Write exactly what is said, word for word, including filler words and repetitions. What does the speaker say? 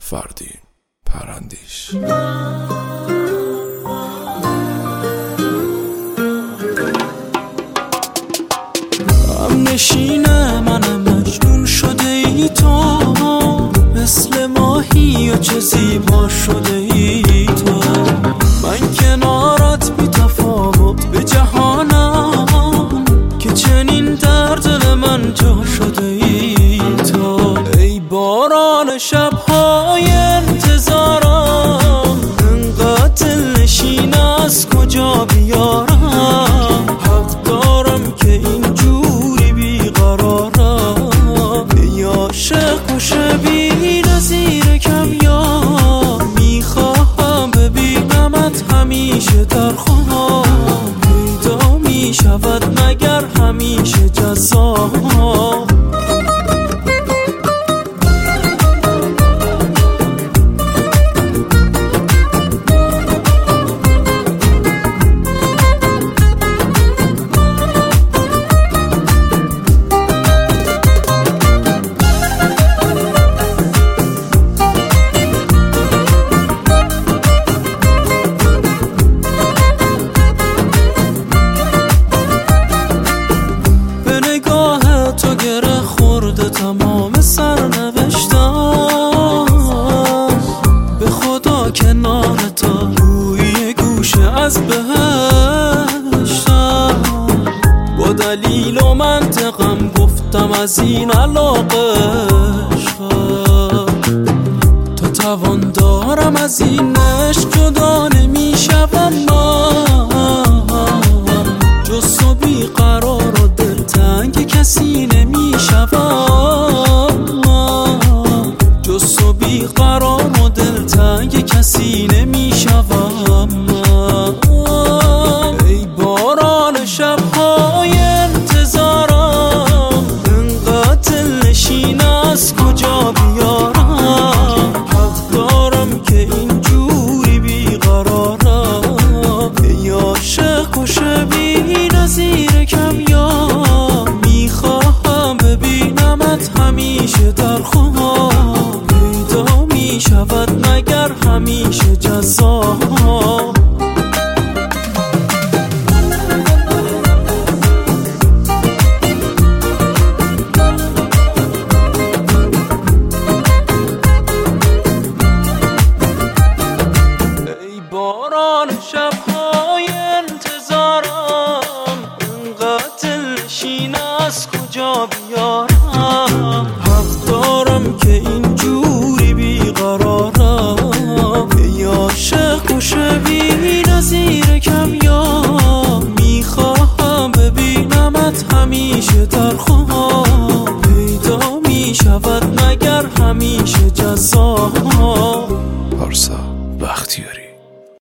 فردین پرندیش. هم نشینه منم مجنون شده ای تو، مثل ماهی و چه زیبا شده ای تو. من کنارت بی تفاوت به جهانم که چنین در دل من جا شده ای تو. ای باران شبهای انتظارم، انقدر نشین از کجا بیارم. حق دارم که اینجوری بیقرارم، یا عاشق و شبیه زیر کم یا میخواهم ببینمت همیشه در خواب. پیدا میشود مگر همیشه جذاب. تمام سرنوشتم به خدا کنار تا روی گوشه از بهشتم. با دلیل و منطقم گفتم از این علاقه تا توان دارم از این عشق جدا نمیشم. جز تو بی قرار و دلتنگ کسی نمیشم. جز تو بی قرار و دلتنگ کسی نمیشم. ای باران شبهای انتظارم، انقدر نشین از کجا بیارم. حق دارم که اینجوری بیقرارم، ای عاشق و شبیه نظیر کم یا میخواهم ببینمت همیشه در خواب. پیدا میشود مگر همیشه جذاب. ای باران شبهای انتظارم، انقدر نشین از کجا بیارم. حق دارم که اینجوری بیقرارم، ای عاشق و شبیه نظیر کم یا میخواهم ببینمت همیشه در خواب.